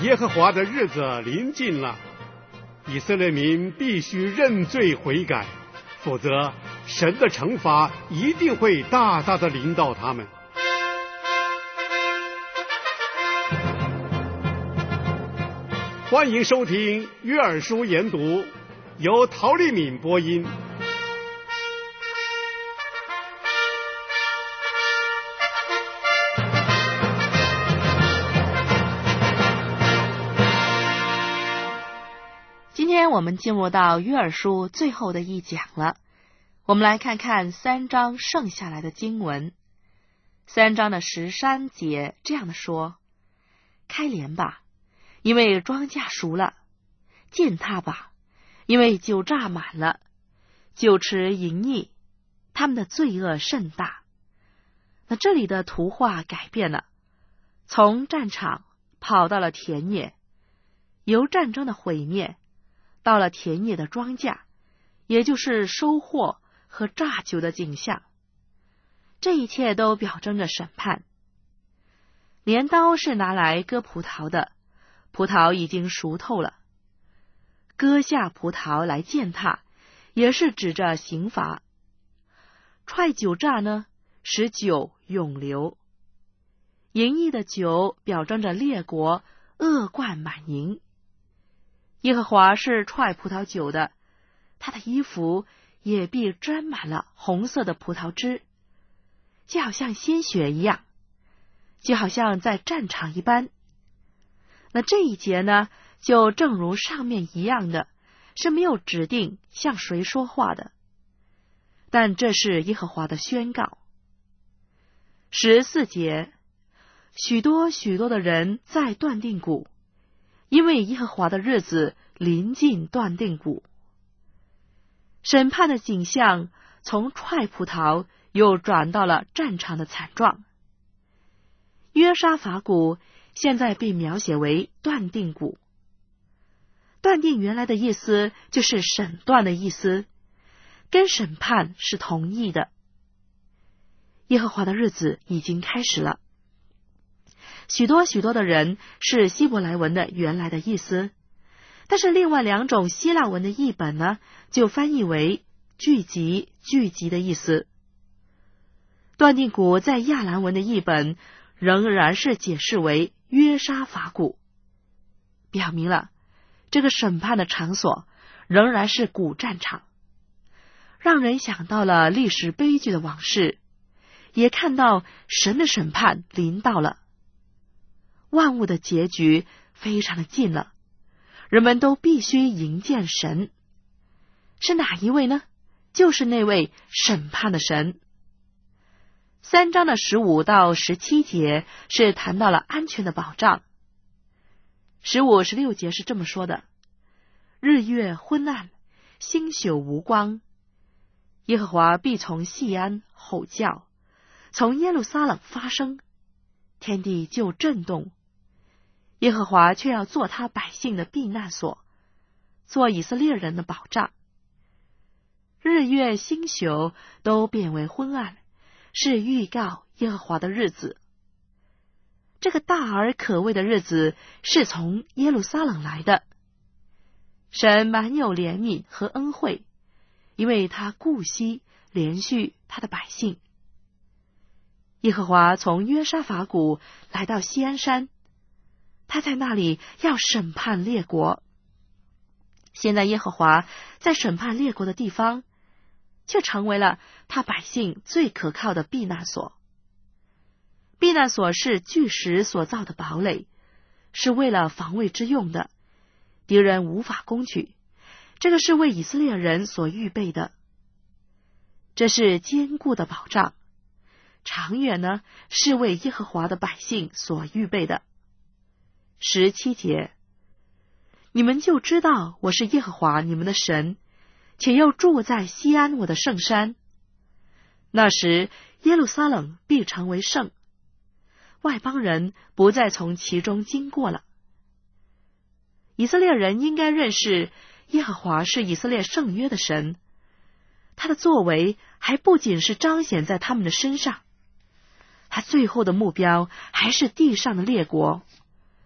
耶和华的日子临近了，以色列民必须认罪悔改，否则神的惩罚一定会大大的临到他们。欢迎收听约珥书研读，由陶丽敏播音。 今天我们进入到约珥书最后的一讲了，我们来看看3章剩下来的经文。3章的13节这样的说：开镰吧，因为庄稼熟了；践踏吧，因为酒榨满了；酒池盈溢，他们的罪恶甚大。那这里的图画改变了，从战场跑到了田野，由战争的毁灭到了田野的庄稼，也就是收获和榨酒的景象。这一切都表征着审判。镰刀是拿来割葡萄的，葡萄已经熟透了；割下葡萄来践踏，也是指着刑罚。踹酒榨呢，使酒涌流。盈溢的酒表征着列国恶贯满盈。耶和华是踹葡萄酒的，他的衣服也必沾满了红色的葡萄汁，就好像鲜血一样，就好像在战场一般。那这一节呢，就正如上面一样的，是没有指定向谁说话的，但这是耶和华的宣告。14节，许多许多的人在断定谷，因为耶和华的日子临近断定谷。审判的景象从踹葡萄又转到了战场的惨状。约沙法谷现在被描写为断定谷。断定原来的意思就是审断的意思，跟审判是同义的。耶和华的日子已经开始了。许多许多的人是希伯来文的原来的意思，但是另外2种希腊文的译本呢，就翻译为聚集、聚集的意思。断定谷在亚兰文的译本仍然是解释为约沙法谷，表明了这个审判的场所仍然是古战场，让人想到了历史悲剧的往事，也看到神的审判临到了。万物的结局非常的近了，人们都必须迎见神。是哪一位呢？就是那位审判的神。3章的15到17节是谈到了安全的保障。15、16节是这么说的：日月昏暗，星宿无光，耶和华必从锡安吼叫，从耶路撒冷发声，天地就震动。耶和华却要做他百姓的避难所，做以色列人的保障。日月星宿都变为昏暗，是预告耶和华的日子。这个大而可畏的日子是从耶路撒冷来的。神满有怜悯和恩惠，因为他顾惜怜恤他的百姓。耶和华从约沙法谷来到锡安山，他在那里要审判列国。现在耶和华在审判列国的地方，却成为了他百姓最可靠的避难所。避难所是巨石所造的堡垒，是为了防卫之用的，敌人无法攻取，这个是为以色列人所预备的。这是坚固的保障，长远呢，是为耶和华的百姓所预备的。17节，你们就知道我是耶和华你们的神，且又住在锡安我的圣山。那时耶路撒冷必成为圣，外邦人不再从其中经过了。以色列人应该认识耶和华是以色列圣约的神，他的作为还不仅是彰显在他们的身上，他最后的目标还是地上的列国。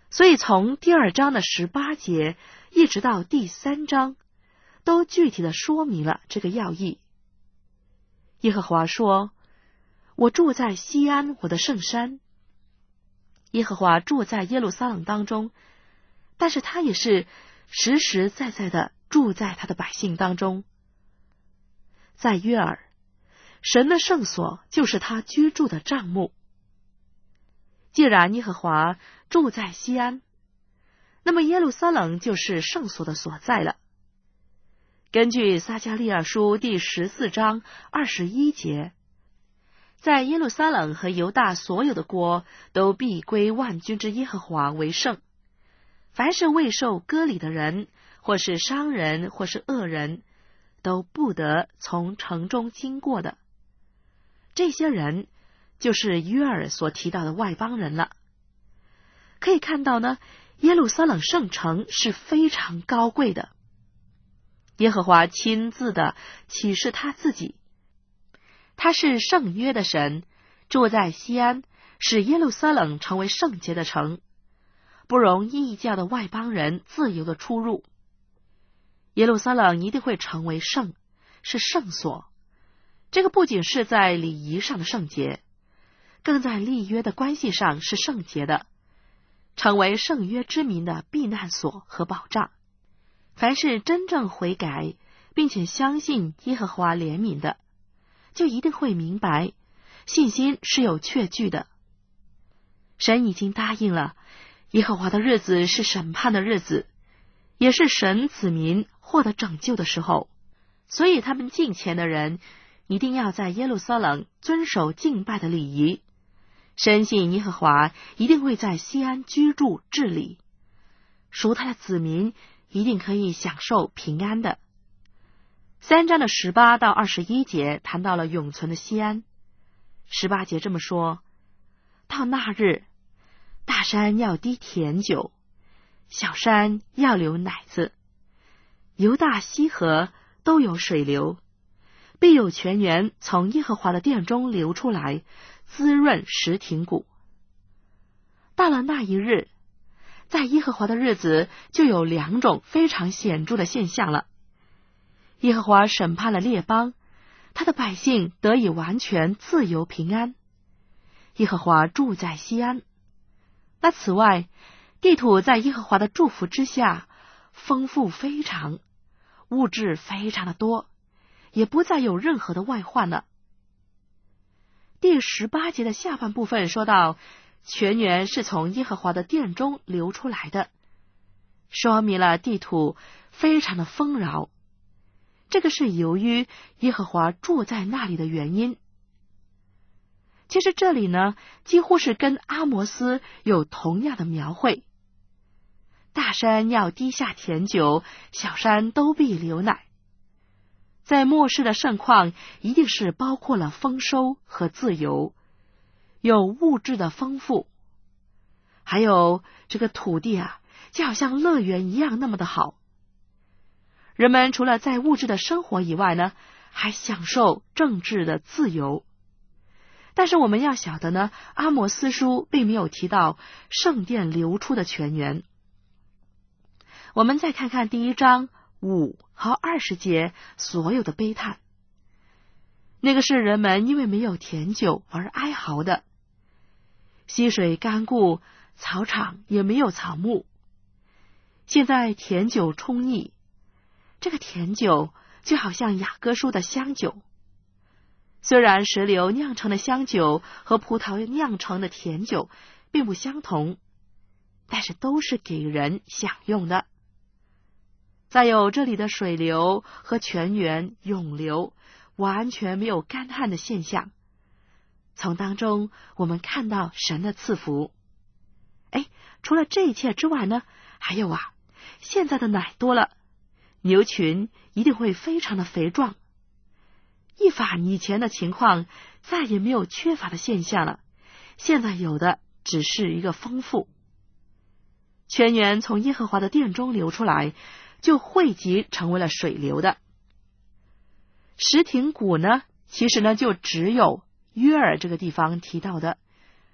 所以从第2章的18节一直到第3章，都具体的说明了这个要义。耶和华说，我住在西安，我的圣山。耶和华住在耶路撒冷当中，但是他也是实实在在的住在他的百姓当中。在约珥，神的圣所就是他居住的帐幕。既然耶和华住在西安，那么耶路撒冷就是圣所的所在了。根据撒迦利亚书第14章21节，在耶路撒冷和犹大所有的国都必归万军之耶和华为圣。凡是未受割礼的人，或是商人，或是恶人，都不得从城中经过的。这些人就是约珥所提到的外邦人了。可以看到呢，耶路撒冷圣城是非常高贵的。耶和华亲自的启示他自己，他是圣约的神，住在西安，使耶路撒冷成为圣洁的城，不容异教的外邦人自由的出入。耶路撒冷一定会成为圣，是圣所。这个不仅是在礼仪上的圣洁，更在立约的关系上是圣洁的，成为圣约之民的避难所和保障。凡是真正悔改并且相信耶和华怜悯的，就一定会明白信心是有确据的。神已经答应了，耶和华的日子是审判的日子，也是神子民获得拯救的时候。所以他们敬虔的人一定要在耶路撒冷遵守敬拜的礼仪，深信耶和华一定会在西安居住治理，属他的子民一定可以享受平安的。3章的18到21节谈到了永存的西安。18节这么说，到那日，大山要滴甜酒，小山要流奶子，犹大西河都有水流，必有泉源从耶和华的殿中流出来，滋润石亭谷。到了那一日，在耶和华的日子就有2种非常显著的现象了。耶和华审判了列邦，他的百姓得以完全自由平安。耶和华住在西安。那此外，地土在耶和华的祝福之下，丰富非常，物质非常的多，也不再有任何的外患了。第18节的下半部分说到，泉源是从耶和华的殿中流出来的，说明了地土非常的丰饶。这个是由于耶和华住在那里的原因。其实这里呢，几乎是跟阿摩斯有同样的描绘。大山要滴下甜酒，小山都必流奶。在末世的盛况一定是包括了丰收和自由，有物质的丰富，还有这个土地啊，就好像乐园一样那么的好。人们除了在物质的生活以外呢，还享受政治的自由。但是我们要晓得呢，阿摩斯书并没有提到圣殿流出的泉源。我们再看看第1章5和20节所有的悲叹，那个是人们因为没有甜酒而哀嚎的。溪水干固，草场也没有草木。现在甜酒充溢，这个甜酒就好像雅各书的香酒。虽然石榴酿成的香酒和葡萄酿成的甜酒并不相同，但是都是给人享用的。再有这里的水流和泉源涌流，完全没有干旱的现象。从当中我们看到神的赐福。除了这一切之外呢，还有现在的奶多了，牛群一定会非常的肥壮。一反以前的情况，再也没有缺乏的现象了，现在有的只是一个丰富。泉源从耶和华的殿中流出来，就汇集成为了水流的。石亭谷呢，其实呢就只有约珥这个地方提到的。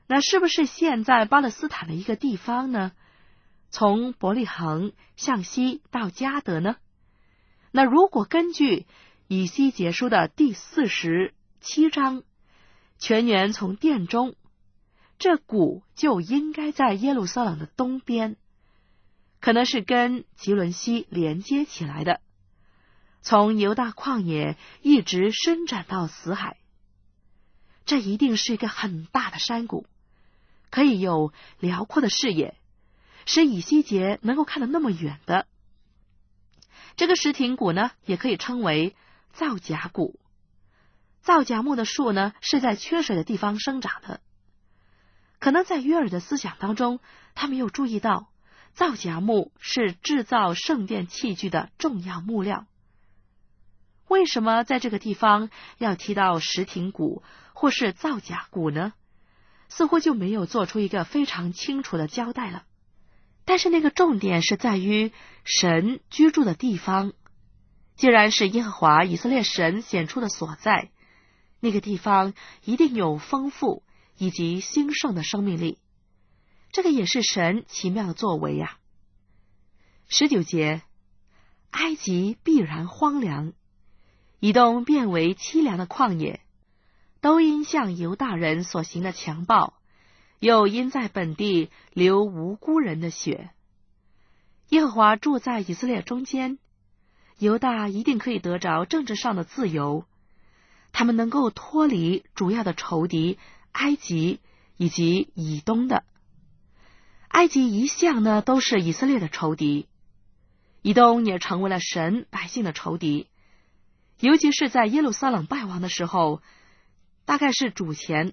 那是不是现在巴勒斯坦的一个地方呢？从伯利恒向西到迦得呢？那如果根据以西结书的第47章，泉源从殿中，这谷就应该在耶路撒冷的东边，可能是跟吉伦西连接起来的，从犹大旷野一直伸展到死海。这一定是一个很大的山谷，可以有辽阔的视野，使以西结能够看得那么远的。这个石亭谷呢，也可以称为皂荚谷。皂荚木的树呢，是在缺水的地方生长的。可能在约珥的思想当中，他没有注意到皂荚木是制造圣殿器具的重要木料。为什么在这个地方要提到石亭谷或是皂荚谷呢？似乎就没有做出一个非常清楚的交代了。但是那个重点是在于神居住的地方，既然是耶和华以色列神显出的所在，那个地方一定有丰富以及兴盛的生命力。这个也是神奇妙的作为呀。19节，埃及必然荒凉，以东变为凄凉的旷野，都因向犹大人所行的强暴，又因在本地流无辜人的血。耶和华住在以色列中间，犹大一定可以得着政治上的自由，他们能够脱离主要的仇敌埃及以及以东的。埃及一向呢都是以色列的仇敌，以东也成为了神百姓的仇敌。尤其是在耶路撒冷败亡的时候，大概是主前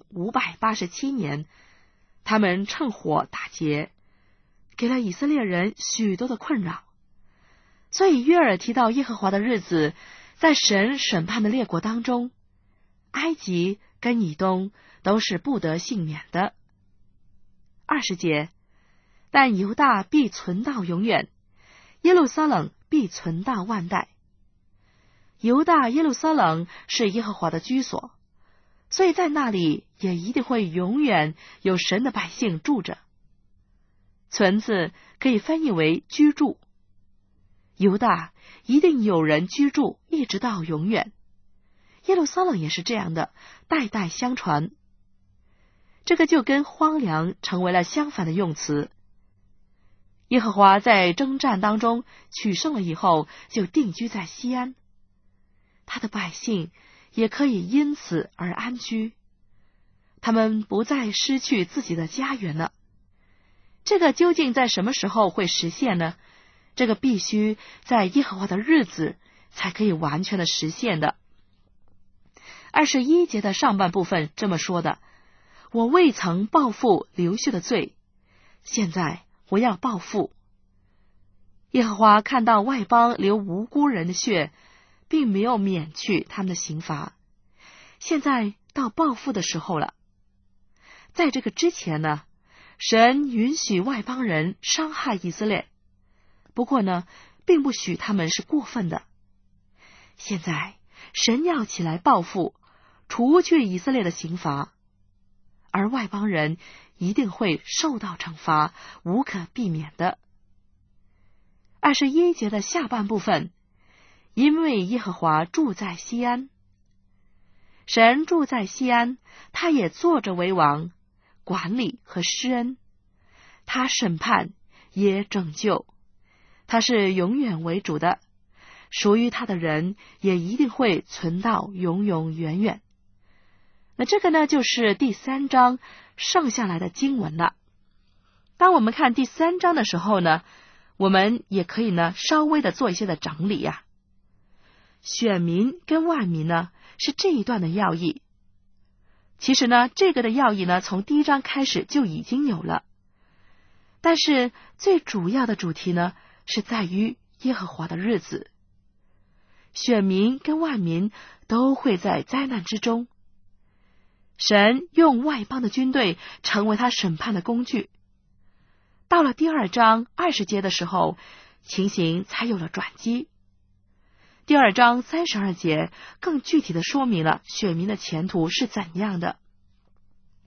587年，他们趁火打劫，给了以色列人许多的困扰。所以约珥提到耶和华的日子，在神审判的列国当中，埃及跟以东都是不得幸免的。20节，但犹大必存到永远，耶路撒冷必存到万代。犹大耶路撒冷是耶和华的居所，所以在那里也一定会永远有神的百姓住着。存字可以翻译为居住，犹大一定有人居住一直到永远。耶路撒冷也是这样的，代代相传。这个就跟荒凉成为了相反的用词。耶和华在征战当中取胜了以后，就定居在西安，他的百姓也可以因此而安居，他们不再失去自己的家园了。这个究竟在什么时候会实现呢？这个必须在耶和华的日子才可以完全的实现的。21节的上半部分这么说的：我未曾报复流血的罪，现在我要报复。耶和华看到外邦流无辜人的血，并没有免去他们的刑罚，现在到报复的时候了。在这个之前呢，神允许外邦人伤害以色列，不过呢，并不许他们是过分的。现在神要起来报复，除去以色列的刑罚，而外邦人一定会受到惩罚，无可避免的。21节的下半部分，因为耶和华住在西安，神住在西安，他也坐着为王，管理和施恩，他审判也拯救，他是永远为主的，属于他的人也一定会存到永永远远。那这个呢，就是第3章剩下来的经文了。当我们看第3章的时候呢，我们也可以呢稍微的做一些的整理呀。选民跟万民呢是这一段的要义。其实呢，这个的要义呢从第1章开始就已经有了，但是最主要的主题呢是在于耶和华的日子。选民跟万民都会在灾难之中，神用外邦的军队成为他审判的工具。到了第2章20节的时候，情形才有了转机。第2章32节更具体的说明了选民的前途是怎样的。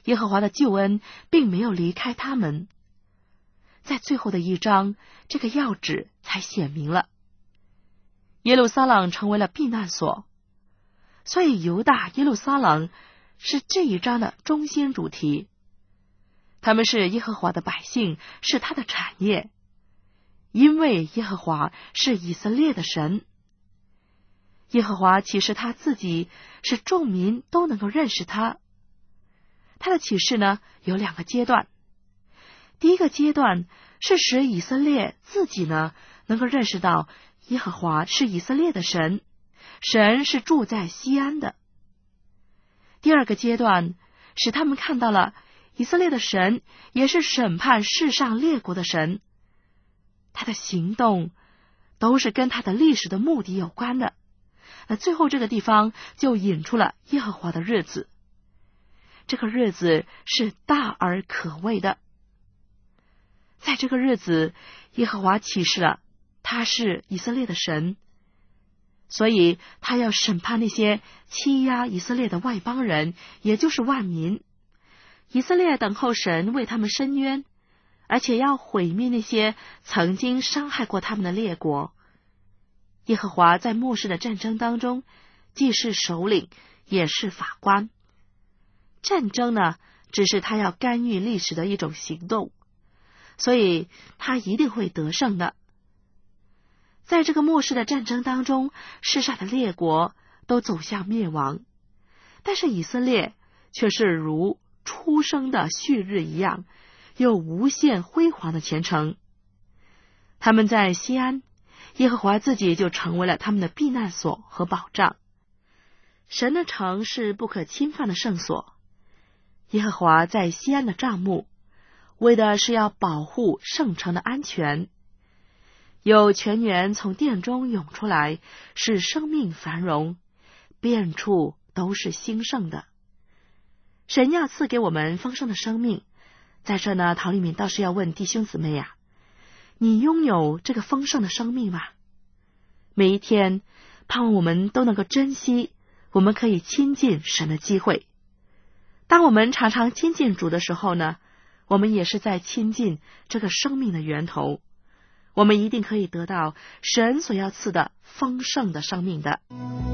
耶和华的救恩并没有离开他们。在最后的一章，这个要旨才显明了。耶路撒冷成为了避难所，所以犹大耶路撒冷是这一章的中心主题。他们是耶和华的百姓，是他的产业，因为耶和华是以色列的神。耶和华启示他自己，使众民都能够认识他。他的启示呢，有2个阶段。第一个阶段是使以色列自己呢能够认识到耶和华是以色列的神，神是住在西安的。第二个阶段使他们看到了以色列的神也是审判世上列国的神，他的行动都是跟他的历史的目的有关的。那最后这个地方就引出了耶和华的日子，这个日子是大而可畏的。在这个日子，耶和华启示了他是以色列的神，所以他要审判那些欺压以色列的外邦人，也就是万民。以色列等候神为他们伸冤，而且要毁灭那些曾经伤害过他们的列国。耶和华在末世的战争当中，既是首领，也是法官。战争呢，只是他要干预历史的一种行动，所以他一定会得胜的。在这个末世的战争当中，世上的列国都走向灭亡，但是以色列却是如初生的旭日一样，有无限辉煌的前程。他们在西安，耶和华自己就成为了他们的避难所和保障。神的城是不可侵犯的圣所，耶和华在西安的帐幕，为的是要保护圣城的安全。有泉源从殿中涌出来，使生命繁荣，遍处都是兴盛的。神要赐给我们丰盛的生命。在这呢，陶丽敏倒是要问弟兄姊妹呀，你拥有这个丰盛的生命吗？每一天盼望我们都能够珍惜我们可以亲近神的机会。当我们常常亲近主的时候呢，我们也是在亲近这个生命的源头，我们一定可以得到神所要赐的丰盛的生命的。